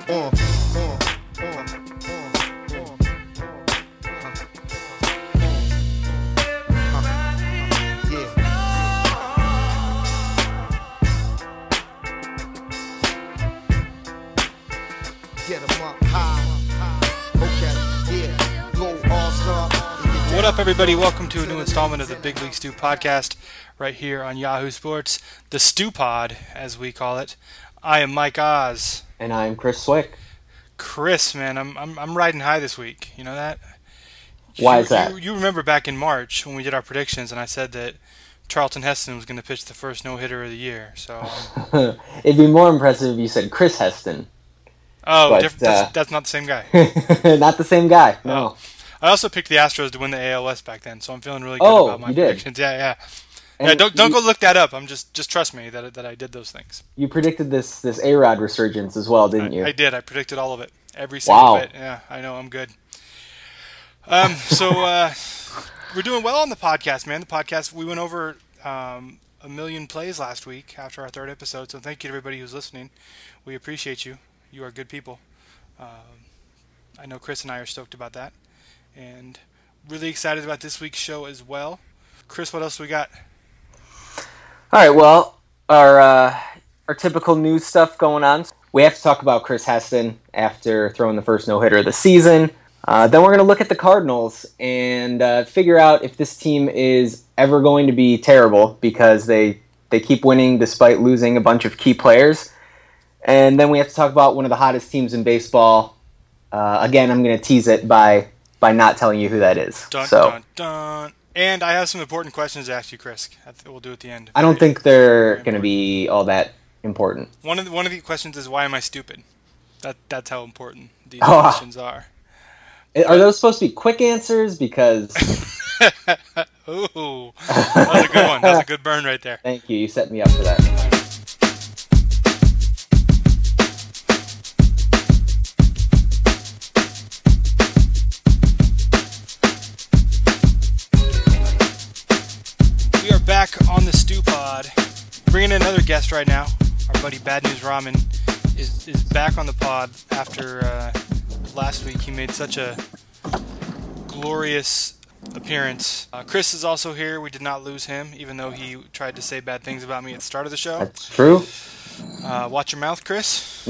uh, yeah. Get 'em up high. Okay, yeah. Go all-star. What up, everybody? Welcome to a new installment of the Big League Stew podcast right here on Yahoo Sports, the Stew Pod, as we call it. I am Mike Oz. And I'm Chris Swick. Chris, man, I'm riding high this week. You know that? Why is that? You remember back in March when we did our predictions, and I said that Charlton Heston was going to pitch the first no-hitter of the year. So It'd be more impressive if you said Chris Heston. Oh, But, that's not the same guy. Not the same guy, no. Oh. I also picked the Astros to win the AL West back then, so I'm feeling really good about my you did? predictions. Yeah. And Yeah, don't go look that up. I'm just trust me that I did those things. You predicted this A-Rod resurgence as well, didn't you? I did. I predicted all of it. Every single Wow. bit. Yeah, I know. I'm good. So we're doing well on the podcast, man. The podcast, we went over 1 million plays last week after our third episode, so thank you to everybody who's listening. We appreciate you. You are good people. I know Chris and I are stoked about that, and really excited about this week's show as well. Chris, what else we got? All right, well, our typical news stuff going on. We have to talk about Chris Heston after throwing the first no-hitter of the season. Then we're going to look at the Cardinals and figure out if this team is ever going to be terrible because they keep winning despite losing a bunch of key players. And then we have to talk about one of the hottest teams in baseball. Again, I'm going to tease it by not telling you who that is. Dun. And I have some important questions to ask you, Chris. We'll do at the end. I don't think they're going to be all that important. One of the questions is, why am I stupid? That's how important these questions are. Are those supposed to be quick answers? Because Ooh, that was a good one. That was a good burn right there. Thank you. You set me up for that. We are back on the Stew Pod. Bringing in another guest right now. Our buddy Bad News Ramen is back on the pod after last week. He made such a glorious appearance. Chris is also here. We did not lose him, even though he tried to say bad things about me at the start of the show. That's true. Watch your mouth, Chris.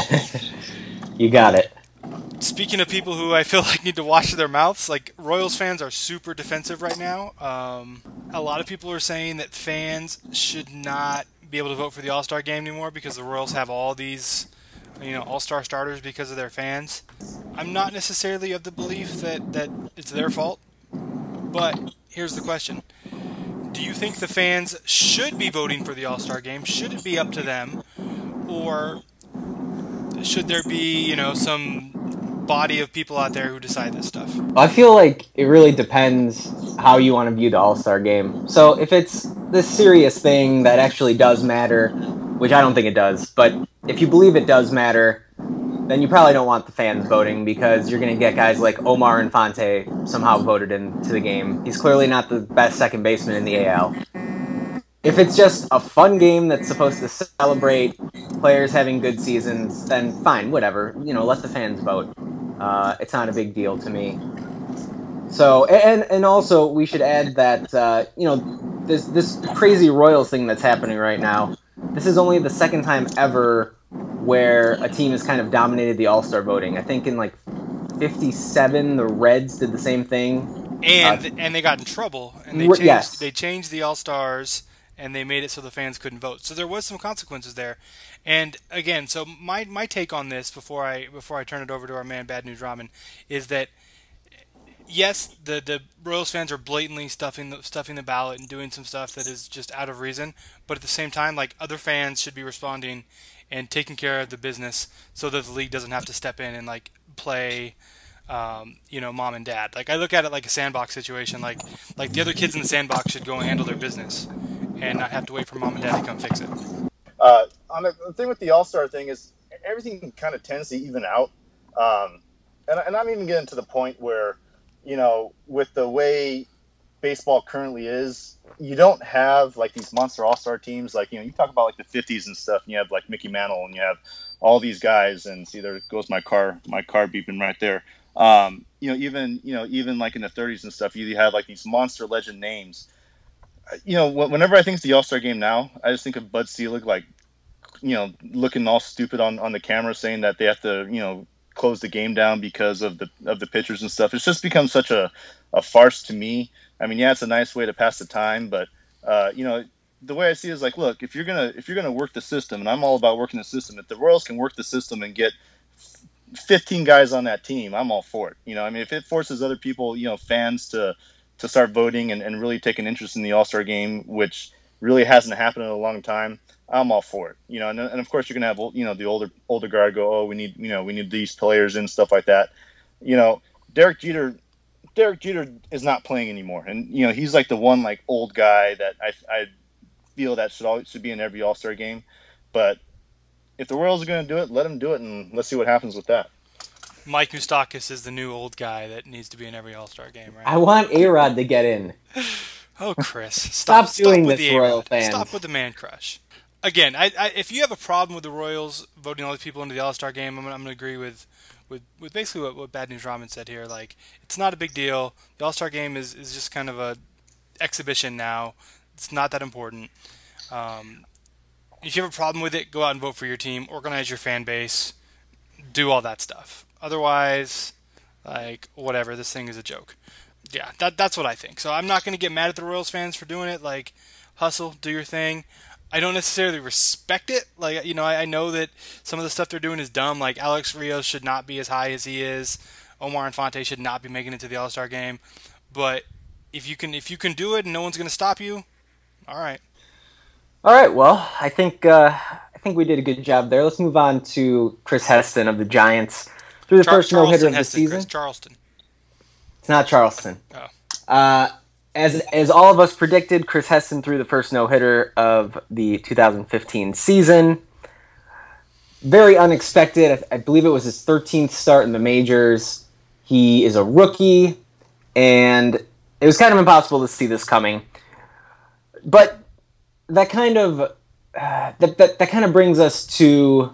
You got it. Speaking of people who I feel like need to watch their mouths, like Royals fans are super defensive right now. A lot of people are saying that fans should not be able to vote for the All-Star game anymore because the Royals have all these, All-Star starters because of their fans. I'm not necessarily of the belief that it's their fault, but here's the question. Do you think the fans should be voting for the All-Star game? Should it be up to them? Or should there be, some body of people out there who decide this stuff? I feel like it really depends how you want to view the All-Star game. So if it's this serious thing that actually does matter, which I don't think it does, but if you believe it does matter, then you probably don't want the fans voting because you're going to get guys like Omar Infante somehow voted into the game. He's clearly not the best second baseman in the AL. If it's just a fun game that's supposed to celebrate players having good seasons, then fine, whatever. Let the fans vote. It's not a big deal to me. So, and also we should add that, this crazy Royals thing that's happening right now, this is only the second time ever where a team has kind of dominated the All-Star voting. I think in 57, the Reds did the same thing. And they got in trouble. And they changed the All-Stars, and they made it so the fans couldn't vote. So there was some consequences there. And again, so my take on this before I turn it over to our man Bad News Ramen is that yes, the Royals fans are blatantly stuffing the ballot and doing some stuff that is just out of reason, but at the same time, other fans should be responding and taking care of the business so that the league doesn't have to step in and play mom and dad. I look at it like a sandbox situation. Like the other kids in the sandbox should go and handle their business and not have to wait for mom and dad to come fix it. The thing with the All-Star thing is everything kind of tends to even out. And I'm even getting to the point where, with the way baseball currently is, you don't have these monster All-Star teams. You talk about the 50s and stuff, and you have Mickey Mantle and you have all these guys, and see, there goes my car beeping right there. Even like in the 30s and stuff, you had like these monster legend names. Whenever I think it's the All-Star game now, I just think of Bud Selig, like, looking all stupid on the camera, saying that they have to, close the game down because of the pitchers and stuff. It's just become such a farce to me. I mean, yeah, it's a nice way to pass the time, but the way I see it is like, look, if you're gonna work the system, and I'm all about working the system, if the Royals can work the system and get 15 guys on that team, I'm all for it. If it forces other people, fans to start voting and really take an interest in the All-Star game, which really hasn't happened in a long time, I'm all for it. And of course you're gonna have the older guard go, oh, we need these players and stuff like that. Derek Jeter is not playing anymore, and he's like the one like old guy that I feel that should be in every All-Star game. But if the Royals are going to do it, let them do it, and let's see what happens with that. Mike Moustakas is the new old guy that needs to be in every All-Star game, right? I want A-Rod to get in. Oh, Chris, stop doing with this, the Royal fans. Stop with the man crush. Again, if you have a problem with the Royals voting all these people into the All-Star game, I'm going to agree with basically what Bad News Ramen said here. Like, it's not a big deal. The All-Star game is just kind of a exhibition now. It's not that important. If you have a problem with it, go out and vote for your team. Organize your fan base. Do all that stuff. Otherwise, like, whatever. This thing is a joke. Yeah, that's what I think. So I'm not going to get mad at the Royals fans for doing it. Like, hustle, do your thing. I don't necessarily respect it. Like, I know that some of the stuff they're doing is dumb. Like, Alex Rios should not be as high as he is. Omar Infante should not be making it to the All-Star game. But if you can do it and no one's going to stop you, all right. All right. Well, I think we did a good job there. Let's move on to Chris Heston of the Giants through the first no-hitter of the season. Chris Charleston. It's not Charleston. Oh. As all of us predicted, Chris Heston threw the first no-hitter of the 2015 season. Very unexpected. I believe it was his 13th start in the majors. He is a rookie, and it was kind of impossible to see this coming. But that kind of brings us to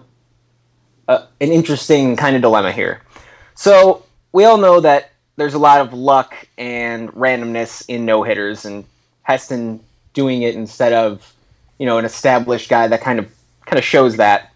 an interesting kind of dilemma here. So we all know that there's a lot of luck and randomness in no-hitters, and Heston doing it instead of, an established guy that kind of shows that.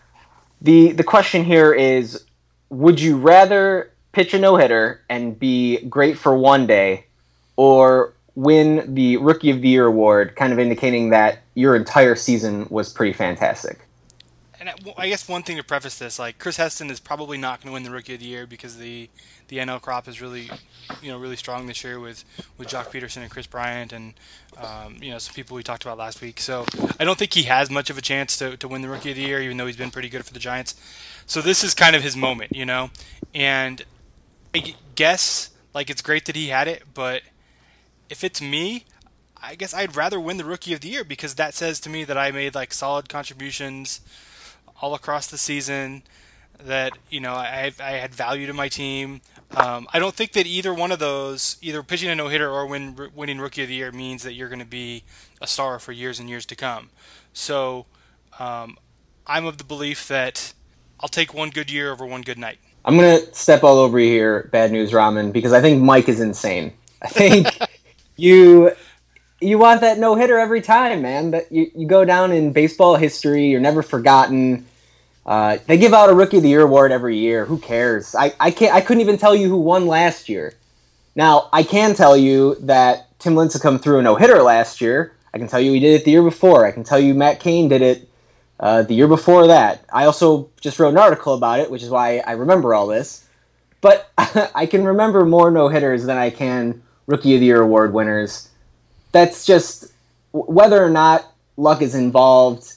The question here is, would you rather pitch a no-hitter and be great for one day, or win the Rookie of the Year award, kind of indicating that your entire season was pretty fantastic? And I guess one thing to preface this, like, Chris Heston is probably not going to win the Rookie of the Year because the NL crop is really, really strong this year with Jock Peterson and Chris Bryant and, some people we talked about last week. So I don't think he has much of a chance to win the Rookie of the Year, even though he's been pretty good for the Giants. So this is kind of his moment, And I guess, like, it's great that he had it, but if it's me, I guess I'd rather win the Rookie of the Year because that says to me that I made, like, solid contributions all across the season, that, I had value to my team. I don't think that either one of those, either pitching a no-hitter or winning Rookie of the Year, means that you're going to be a star for years and years to come. So I'm of the belief that I'll take one good year over one good night. I'm going to step all over you here, Bad News Ramen, because I think Mike is insane. I think you want that no-hitter every time, man. But you go down in baseball history, you're never forgotten. They give out a Rookie of the Year award every year. Who cares? I couldn't even tell you who won last year. Now, I can tell you that Tim Lincecum threw a no-hitter last year. I can tell you he did it the year before. I can tell you Matt Cain did it the year before that. I also just wrote an article about it, which is why I remember all this. But I can remember more no-hitters than I can Rookie of the Year award winners. That's just whether or not luck is involved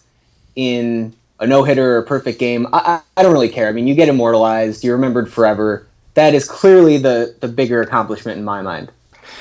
in a no-hitter or a perfect game. I don't really care. I mean, you get immortalized. You're remembered forever. That is clearly the bigger accomplishment in my mind.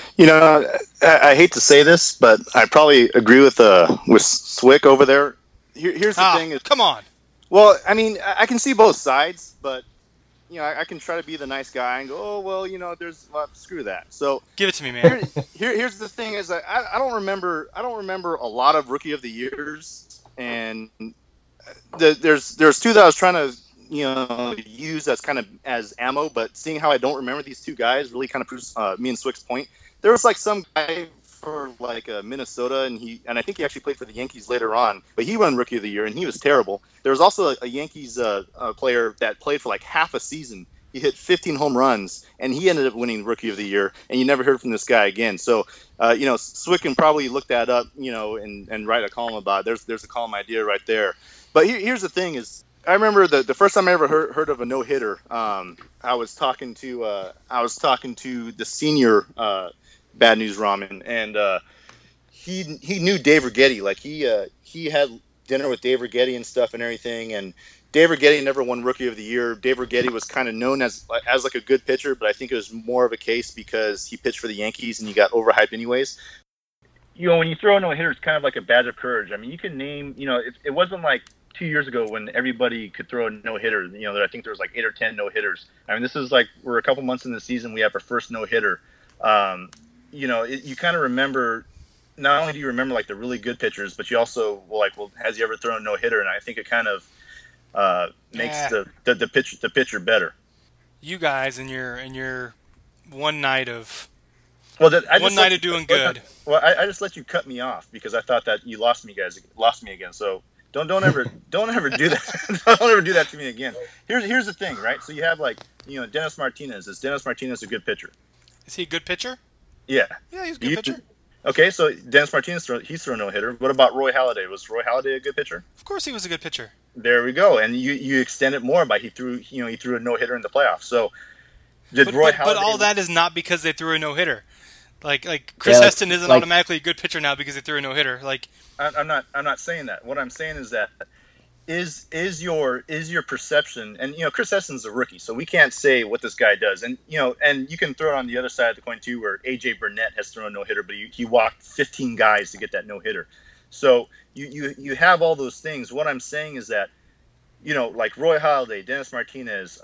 I hate to say this, but I probably agree with Swick over there. Here's the thing. Come on. Well, I mean, I can see both sides, but I can try to be the nice guy and go, oh, well, screw that. So give it to me, man. Here's the thing: is I don't remember a lot of Rookie of the Years, and there's two that I was trying to use as kind of as ammo, but seeing how I don't remember these two guys really kind of proves me and Swick's point. There was like some guy for like Minnesota, and I think he actually played for the Yankees later on, but he won Rookie of the Year and he was terrible. There was also a Yankees player that played for like half a season. He hit 15 home runs, and he ended up winning Rookie of the Year, and you never heard from this guy again. So, Swick can probably look that up, and write a column about it. There's a column idea right there. But here's the thing is, I remember the first time I ever heard of a no-hitter, I was talking to the senior Bad News Ramen, and he knew Dave Righetti. Like, he had dinner with Dave Righetti and stuff and everything, and Dave Righetti never won Rookie of the Year. Dave Righetti was kind of known as like a good pitcher, but I think it was more of a case because he pitched for the Yankees and he got overhyped anyways. When you throw a no-hitter, it's kind of like a badge of courage. I mean, you can name, it wasn't like 2 years ago when everybody could throw a no-hitter. I think there was like 8 or 10 no-hitters. I mean, this is like, we're a couple months in the season, we have our first no-hitter. You kind of remember, not only do you remember like the really good pitchers, but you also has he ever thrown a no-hitter? And I think it kind of makes the pitcher better. You guys in your one night of doing good. Well, I just let you cut me off because I thought that you lost me again. So don't ever do that. Don't ever do that to me again. Here's the thing, right? So you have Dennis Martinez. Is Dennis Martinez a good pitcher? Is he a good pitcher? Yeah. Yeah, he's a good pitcher. Okay, so Dennis Martinez, he's thrown no hitter. What about Roy Halladay? Was Roy Halladay a good pitcher? Of course, he was a good pitcher. There we go. And you extend it more by he threw a no hitter in the playoffs. So Roy Halladay? But all that is not because they threw a no hitter. Like Chris Heston isn't automatically a good pitcher now because they threw a no hitter. Like I'm not saying that. What I'm saying is that is your perception, and Chris Heston's a rookie, so we can't say what this guy does, and and you can throw it on the other side of the coin too, where AJ Burnett has thrown a no hitter, but he walked 15 guys to get that no hitter. So you have all those things. What I'm saying is that like Roy Halladay, Dennis Martinez,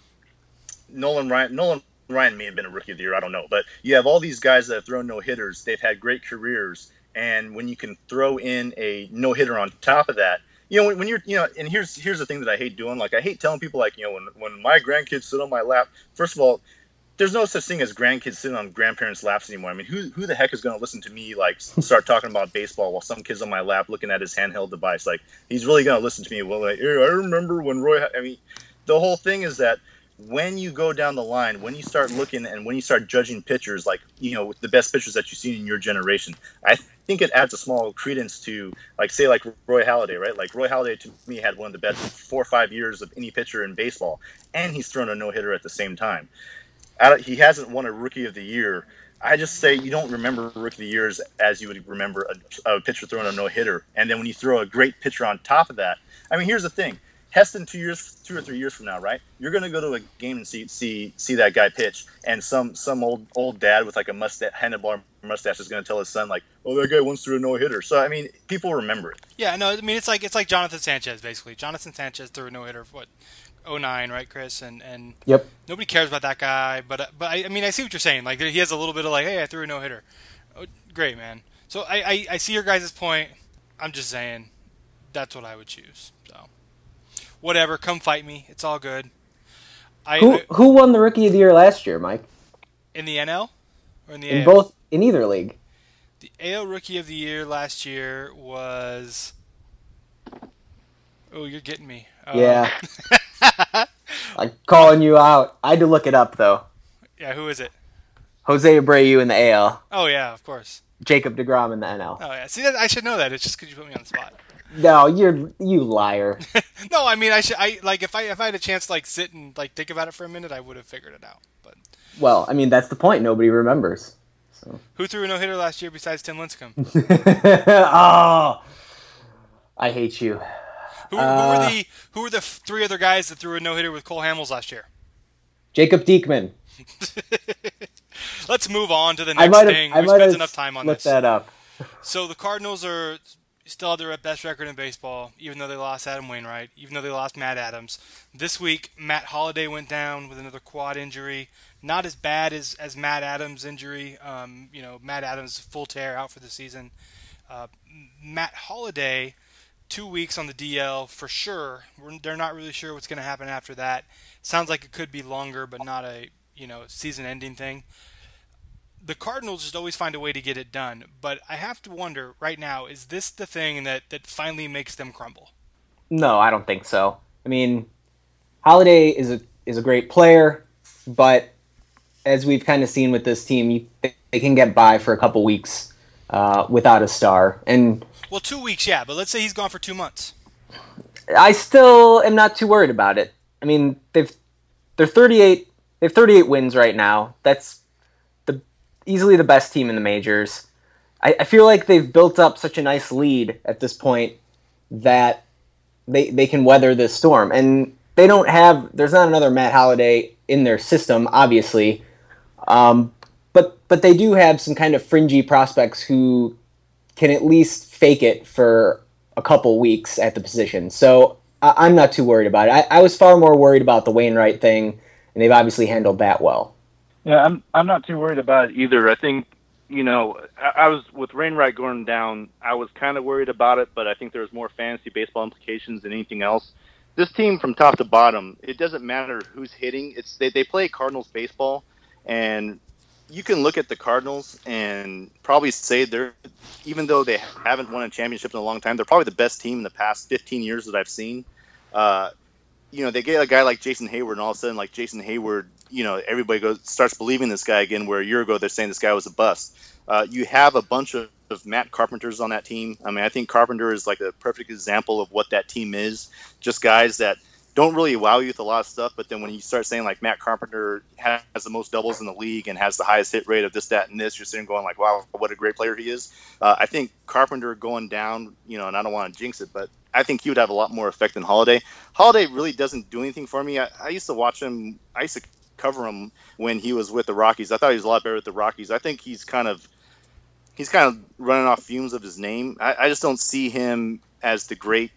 Nolan Ryan may have been a Rookie of the Year, I don't know, but you have all these guys that have thrown no hitters. They've had great careers, and when you can throw in a no hitter on top of that. When you're, and here's the thing that I hate doing. Like, I hate telling people, when my grandkids sit on my lap, first of all, there's no such thing as grandkids sitting on grandparents' laps anymore. I mean, who the heck is going to listen to me, start talking about baseball while some kid's on my lap looking at his handheld device? Like, he's really going to listen to me. Well, I remember when the whole thing is that when you go down the line, when you start looking and when you start judging pitchers, with the best pitchers that you've seen in your generation, I think it adds a small credence to, say Roy Halladay, right? Like, Roy Halladay, to me, had one of the best 4 or 5 years of any pitcher in baseball, and he's thrown a no-hitter at the same time. He hasn't won a Rookie of the Year. I just say you don't remember Rookie of the Years as you would remember a pitcher throwing a no-hitter. And then when you throw a great pitcher on top of that, I mean, here's the thing. Heston, 2 or 3 years from now, right? You're going to go to a game and see that guy pitch, and some old dad with like a handlebar mustache is going to tell his son oh, that guy once threw a no hitter. So I mean, people remember it. Yeah, no, I mean it's like Jonathan Sanchez basically. Jonathan Sanchez threw a no hitter for 2009, right, Chris? And yep. Nobody cares about that guy, but I mean I see what you're saying. Like, he has a little bit of hey, I threw a no hitter. Oh, great, man. So I see your guys' point. I'm just saying that's what I would choose. So. Whatever, come fight me. It's all good. Who won the Rookie of the Year last year, Mike? In the NL? Or in the AL? In either league. The AL Rookie of the Year last year was... Oh, you're getting me. Yeah. I'm calling you out. I had to look it up, though. Yeah, who is it? Jose Abreu in the AL. Oh, yeah, of course. Jacob deGrom in the NL. Oh, yeah. See, I should know that. It's just because you put me on the spot. No, you liar. No, I mean if I had a chance to sit and think about it for a minute, I would have figured it out. But well, I mean that's the point. Nobody remembers. So. Who threw a no hitter last year besides Tim Lincecum? Oh, I hate you. Who were the 3 other guys that threw a no hitter with Cole Hamels last year? Jacob Diekman. Let's move on to the next thing. We spent enough time on this. Look that up. So the Cardinals are still have their best record in baseball, even though they lost Adam Wainwright, even though they lost Matt Adams. This week, Matt Holliday went down with another quad injury. Not as bad as Matt Adams' injury. Matt Adams full tear out for the season. Matt Holliday 2 weeks on the DL for sure. They're not really sure what's going to happen after that. Sounds like it could be longer, but not a season-ending thing. The Cardinals just always find a way to get it done, but I have to wonder right now: is this the thing that finally makes them crumble? No, I don't think so. I mean, Holiday is a great player, but as we've kind of seen with this team, they can get by for a couple weeks without a star. And 2 weeks, yeah, but let's say he's gone for 2 months. I still am not too worried about it. I mean, they're 38. They have 38 wins right now. That's easily the best team in the majors. I feel like they've built up such a nice lead at this point that they can weather this storm. And they don't have. There's not another Matt Holliday in their system, obviously. But they do have some kind of fringy prospects who can at least fake it for a couple weeks at the position. So I'm not too worried about it. I was far more worried about the Wainwright thing, and they've obviously handled that well. Yeah, I'm not too worried about it either. I think, I was with Wainwright going down, I was kind of worried about it, but I think there's more fantasy baseball implications than anything else. This team from top to bottom, it doesn't matter who's hitting. They play Cardinals baseball, and you can look at the Cardinals and probably say even though they haven't won a championship in a long time, they're probably the best team in the past 15 years that I've seen. They get a guy like Jason Hayward, and all of a sudden, like Jason Hayward, everybody starts believing this guy again, where a year ago they're saying this guy was a bust. You have a bunch of Matt Carpenters on that team. I mean, I think Carpenter is like a perfect example of what that team is. Just guys that don't really wow you with a lot of stuff, but then when you start saying like Matt Carpenter has the most doubles in the league and has the highest hit rate of this, that, and this, you're sitting going like, wow, what a great player he is. I think Carpenter going down, and I don't want to jinx it, but I think he would have a lot more effect than Holiday. Holiday really doesn't do anything for me. I used to watch him. I used to cover him when he was with the Rockies. I thought he was a lot better with the Rockies. I think he's kind of running off fumes of his name. I just don't see him as the great,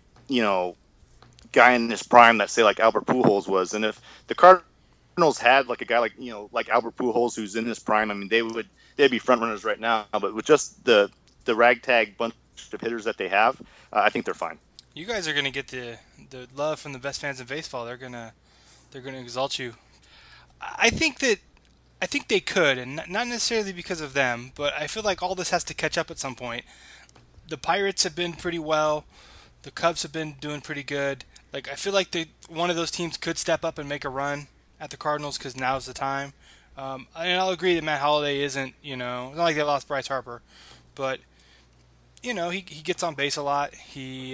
guy in his prime that say like Albert Pujols was. And if the Cardinals had like a guy like like Albert Pujols who's in his prime, I mean they'd be front runners right now. But with just the ragtag bunch of hitters that they have, I think they're fine. You guys are gonna get the love from the best fans in baseball. They're gonna exalt you. I think they could, and not necessarily because of them, but I feel like all this has to catch up at some point. The Pirates have been pretty well. The Cubs have been doing pretty good. Like, I feel like one of those teams could step up and make a run at the Cardinals because now's the time. And I'll agree that Matt Holliday isn't, it's not like they lost Bryce Harper, but he gets on base a lot. He's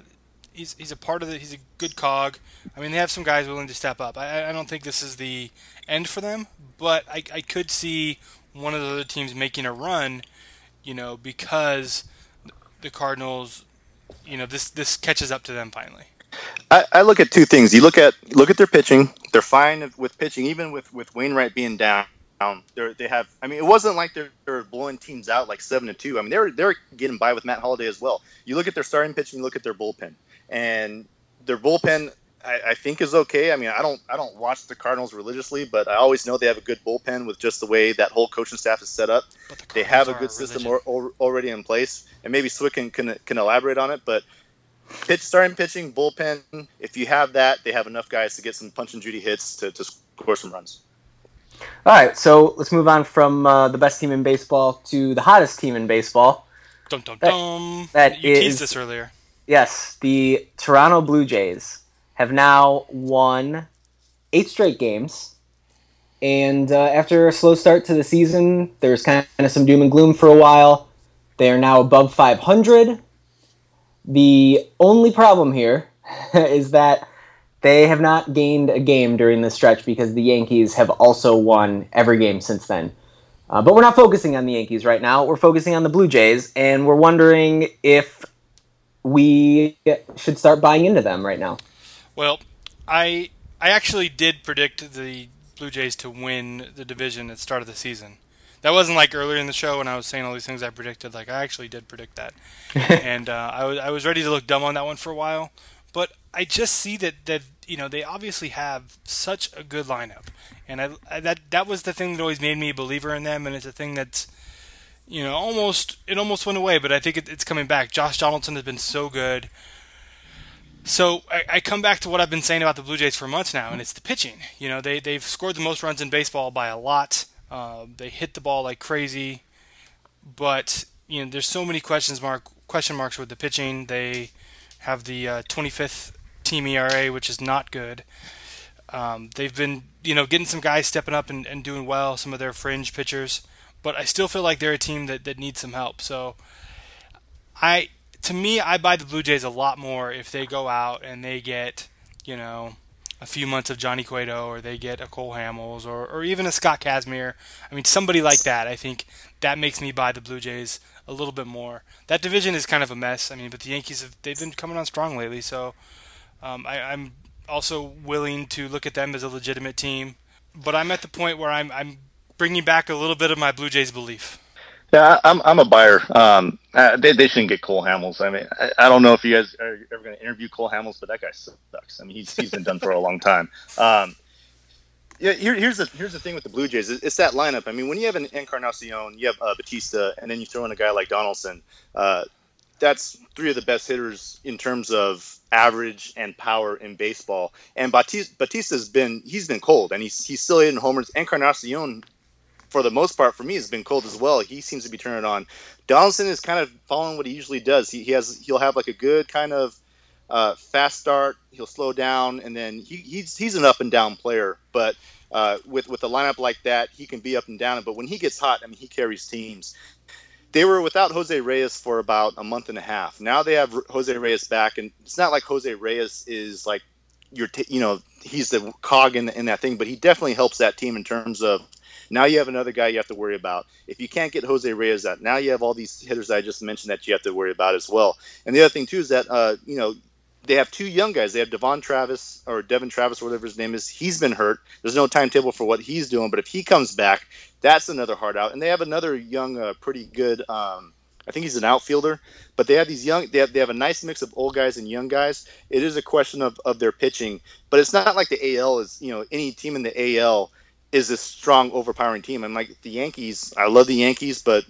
a part of it. He's a good cog. I mean, they have some guys willing to step up. I don't think this is the end for them, but I could see one of the other teams making a run, because the Cardinals, this catches up to them finally. I look at two things. You look at their pitching. They're fine with pitching, even with Wainwright being down. They have. I mean, it wasn't like they're blowing teams out like 7-2. I mean, they're getting by with Matt Holliday as well. You look at their starting pitching. You look at their bullpen, and their bullpen I think is okay. I mean, I don't watch the Cardinals religiously, but I always know they have a good bullpen with just the way that whole coaching staff is set up. They have a good system already in place, and maybe Swick can elaborate on it, but. Starting pitching, bullpen, if you have that, they have enough guys to get some punch and Judy hits to score some runs. All right, so let's move on from the best team in baseball to the hottest team in baseball. Dum, dum, dum. You teased this earlier. Yes, the Toronto Blue Jays have now won 8 straight games. And after a slow start to the season, there's kind of some doom and gloom for a while. They are now above 500. The only problem here is that they have not gained a game during this stretch because the Yankees have also won every game since then. But we're not focusing on the Yankees right now. We're focusing on the Blue Jays, and we're wondering if we should start buying into them right now. Well, I actually did predict the Blue Jays to win the division at the start of the season. That wasn't like earlier in the show when I was saying all these things I predicted. Like, I actually did predict that. And I was ready to look dumb on that one for a while. But I just see that they obviously have such a good lineup. And that was the thing that always made me a believer in them. And it's a thing that's, almost went away. But I think it's coming back. Josh Donaldson has been so good. So I come back to what I've been saying about the Blue Jays for months now, and it's the pitching. They've scored the most runs in baseball by a lot. They hit the ball like crazy, but there's so many question marks with the pitching. They have the 25th team ERA, which is not good. They've been getting some guys stepping up and doing well, some of their fringe pitchers, but I still feel like they're a team that needs some help. So to me, I buy the Blue Jays a lot more if they go out and they get, a few months of Johnny Cueto, or they get a Cole Hamels, or even a Scott Kazmir. I mean, somebody like that. I think that makes me buy the Blue Jays a little bit more. That division is kind of a mess. I mean, but the Yankees they've been coming on strong lately, so I'm also willing to look at them as a legitimate team. But I'm at the point where I'm bringing back a little bit of my Blue Jays belief. Yeah, I'm a buyer. They shouldn't get Cole Hamels. I mean, I don't know if you guys are ever going to interview Cole Hamels, but that guy sucks. I mean, he's been done for a long time. Here's the thing with the Blue Jays. It's that lineup. I mean, when you have an Encarnacion, you have Batista, and then you throw in a guy like Donaldson. That's three of the best hitters in terms of average and power in baseball. And Batista's been cold, and he's still hitting homers. Encarnacion, for the most part, for me, has been cold as well. He seems to be turning on. Donaldson is kind of following what he usually does. He'll have like a good kind of fast start. He'll slow down, and then he's an up and down player. But with a lineup like that, he can be up and down. But when he gets hot, I mean, he carries teams. They were without Jose Reyes for about a month and a half. Now they have Jose Reyes back, and it's not like Jose Reyes is like he's the cog in that thing, but he definitely helps that team in terms of. Now you have another guy you have to worry about. If you can't get Jose Reyes out, now you have all these hitters I just mentioned that you have to worry about as well. And the other thing, too, is that, they have two young guys. They have Devon Travis, or whatever his name is. He's been hurt. There's no timetable for what he's doing. But if he comes back, that's another hard out. And they have another young, pretty good, I think he's an outfielder. But they have these young, they have a nice mix of old guys and young guys. It is a question of their pitching. But it's not like the AL is, any team in the AL is a strong, overpowering team. I'm like the Yankees. I love the Yankees, but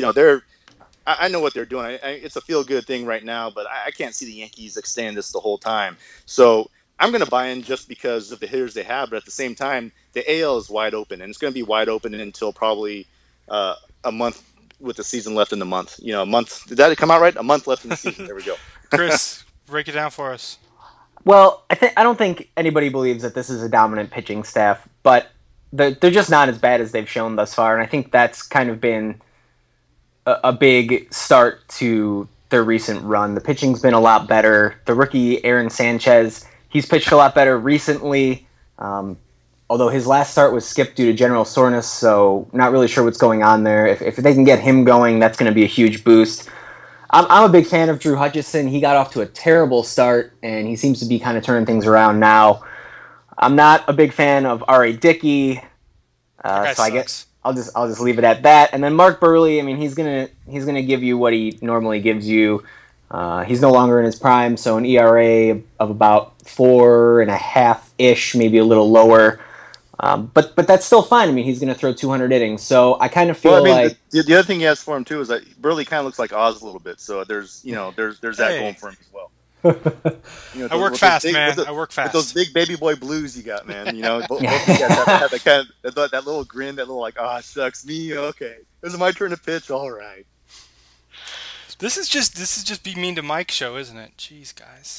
I know what they're doing. It's a feel-good thing right now, but I can't see the Yankees extending this the whole time. So I'm going to buy in just because of the hitters they have, but at the same time, the AL is wide open, and it's going to be wide open until probably a month with the season left in the month. A month. Did that come out right? A month left in the season. There we go. Chris, break it down for us. Well, I don't think anybody believes that this is a dominant pitching staff, but they're just not as bad as they've shown thus far, and I think that's kind of been a big start to their recent run. The pitching's been a lot better. The rookie Aaron Sanchez, he's pitched a lot better recently, although his last start was skipped due to general soreness, so not really sure what's going on there. If they can get him going, that's going to be a huge boost. I'm a big fan of Drew Hutchison. He got off to a terrible start, and he seems to be kind of turning things around now. I'm not a big fan of R.A. Dickey, so I guess I'll just leave it at that. And then Mark Buehrle, I mean, he's gonna give you what he normally gives you. He's no longer in his prime, so an ERA of about 4.5-ish, maybe a little lower. But that's still fine. I mean, he's going to throw 200 innings, so I kind of feel like the other thing he has for him too is that Buehrle kind of looks like Oz a little bit. So there's that going for him as well. I work fast, man. I work fast. With those big baby boy blues you got, man. Both of you guys have that kind of that little grin, that little like, shucks me. Okay, this is my turn to pitch. All right. This is just Be Mean to Mike show, isn't it? Jeez, guys.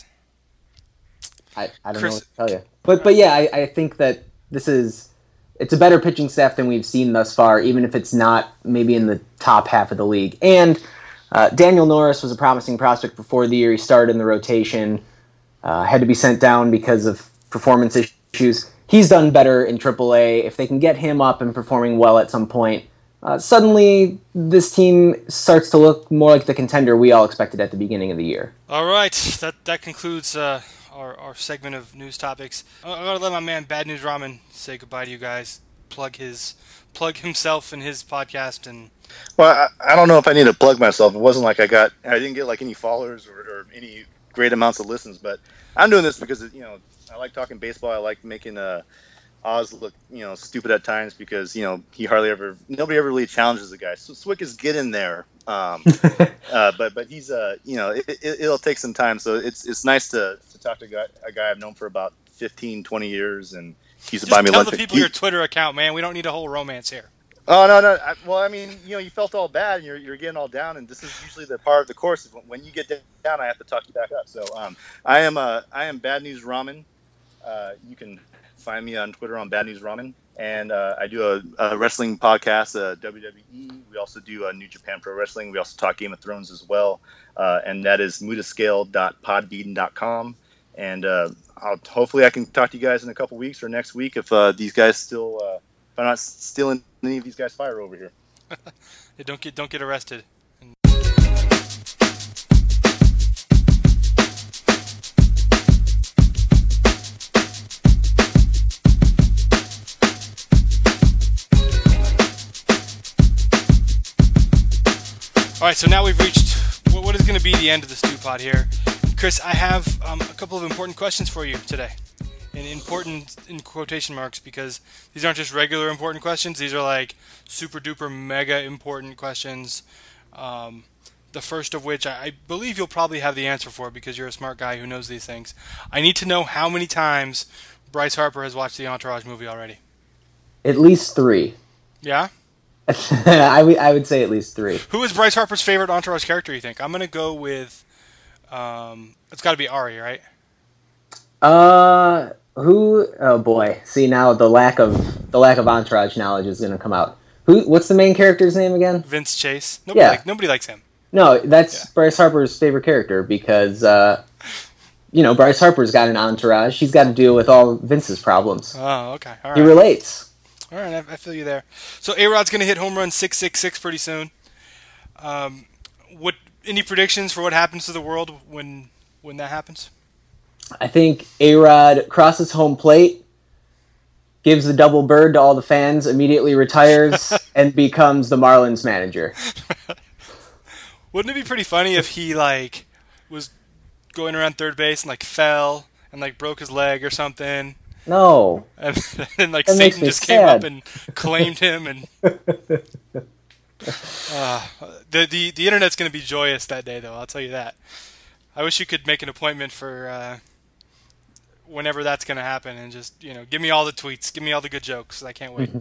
I don't know what to tell you, but yeah, I think that it's a better pitching staff than we've seen thus far, even if it's not maybe in the top half of the league. And Daniel Norris was a promising prospect before the year. He started in the rotation, had to be sent down because of performance issues. He's done better in AAA. If they can get him up and performing well at some point, suddenly this team starts to look more like the contender we all expected at the beginning of the year. All right, that concludes our segment of news topics. I'm going to let my man Bad News Ramen say goodbye to you guys, plug himself and his podcast. And well, I don't know if I need to plug myself. It wasn't like I didn't get like any followers or any great amounts of listens, but I'm doing this because I like talking baseball. I like making Oz look stupid at times because nobody ever really challenges the guy. So Swick is getting there, but he's it'll take some time. So it's nice to talk to a guy I've known for about 15, 20 years, and he used to Just buy me tell lunch. the people your Twitter account, man. We don't need a whole romance here. Oh, no. Well, I mean, you felt all bad, and you're getting all down, and this is usually the part of the course. When you get down, I have to talk you back up. So I am Bad News Ramen. You can find me on Twitter on Bad News Ramen. And I do a wrestling podcast, WWE. We also do New Japan Pro Wrestling. We also talk Game of Thrones as well. And that is mudascale.podbean.com. And hopefully I can talk to you guys in a couple weeks or next week if these guys still, if I'm not stealing any of these guys' fire over here. Hey, don't get arrested. All right, so now we've reached what is going to be the end of the stew pod here. Chris, I have a couple of important questions for you today. And important in quotation marks because these aren't just regular important questions. These are like super duper mega important questions. The first of which I believe you'll probably have the answer for because you're a smart guy who knows these things. I need to know how many times Bryce Harper has watched the Entourage movie already. At least 3. Yeah? I would say at least 3. Who is Bryce Harper's favorite Entourage character, you think? I'm going to go with... it's got to be Ari, right? Who? Oh boy! See, now the lack of Entourage knowledge is going to come out. What's the main character's name again? Vince Chase. Nobody likes him. No, that's Bryce Harper's favorite character because Bryce Harper's got an entourage. He's got to deal with all Vince's problems. Oh, okay. All right. He relates. All right, I feel you there. So A-Rod's going to hit home run 666 pretty soon. Any predictions for what happens to the world when that happens? I think A-Rod crosses home plate, gives the double bird to all the fans, immediately retires, and becomes the Marlins manager. Wouldn't it be pretty funny if he was going around third base and fell and broke his leg or something? No. And then Satan just came up and claimed him and the internet's going to be joyous that day, though. I'll tell you that. I wish you could make an appointment for whenever that's going to happen, and just give me all the tweets, give me all the good jokes. I can't wait.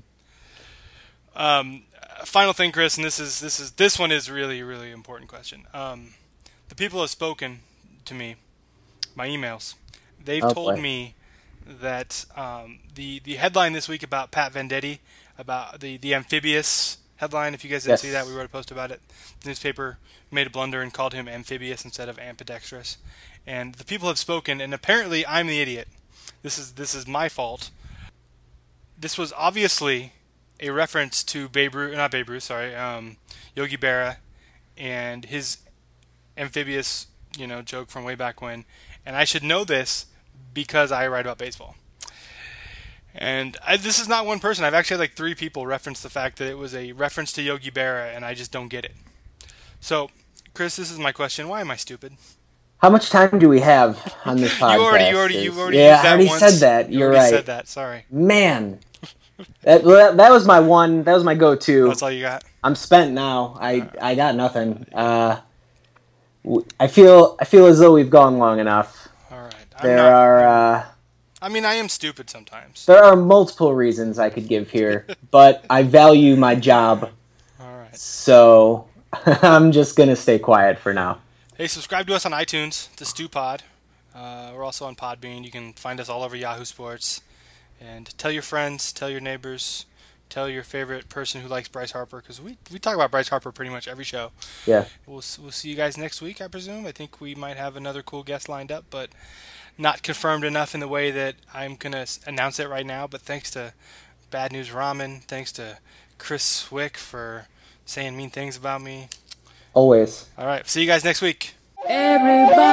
Final thing, Chris, and this one is really really important question. The people have spoken to me, my emails. They've told me that the headline this week about Pat Venditti, about the amphibious headline, if you guys didn't see that, we wrote a post about it. The newspaper made a blunder and called him amphibious instead of ambidextrous. And the people have spoken, and apparently I'm the idiot. This is my fault. This was obviously a reference to Yogi Berra and his amphibious, joke from way back when. And I should know this because I write about baseball. And this is not one person. I've actually had 3 people reference the fact that it was a reference to Yogi Berra, and I just don't get it. So, Chris, this is my question. Why am I stupid? How much time do we have on this podcast? You already used that I already once. said that. You're right. Said that. Sorry. Man. That was my one. That was my go-to. That's all you got? I'm spent now. I got nothing. I feel as though we've gone long enough. All right. I am stupid sometimes. There are multiple reasons I could give here, but I value my job. All right. So I'm just going to stay quiet for now. Hey, subscribe to us on iTunes, the Stew Pod. We're also on Podbean. You can find us all over Yahoo Sports. And tell your friends, tell your neighbors, tell your favorite person who likes Bryce Harper, because we talk about Bryce Harper pretty much every show. Yeah. We'll see you guys next week, I presume. I think we might have another cool guest lined up, but not confirmed enough in the way that I'm going to announce it right now. But thanks to Bad News Ramen, thanks to Chris Swick for saying mean things about me. Always. All right. See you guys next week. Everybody.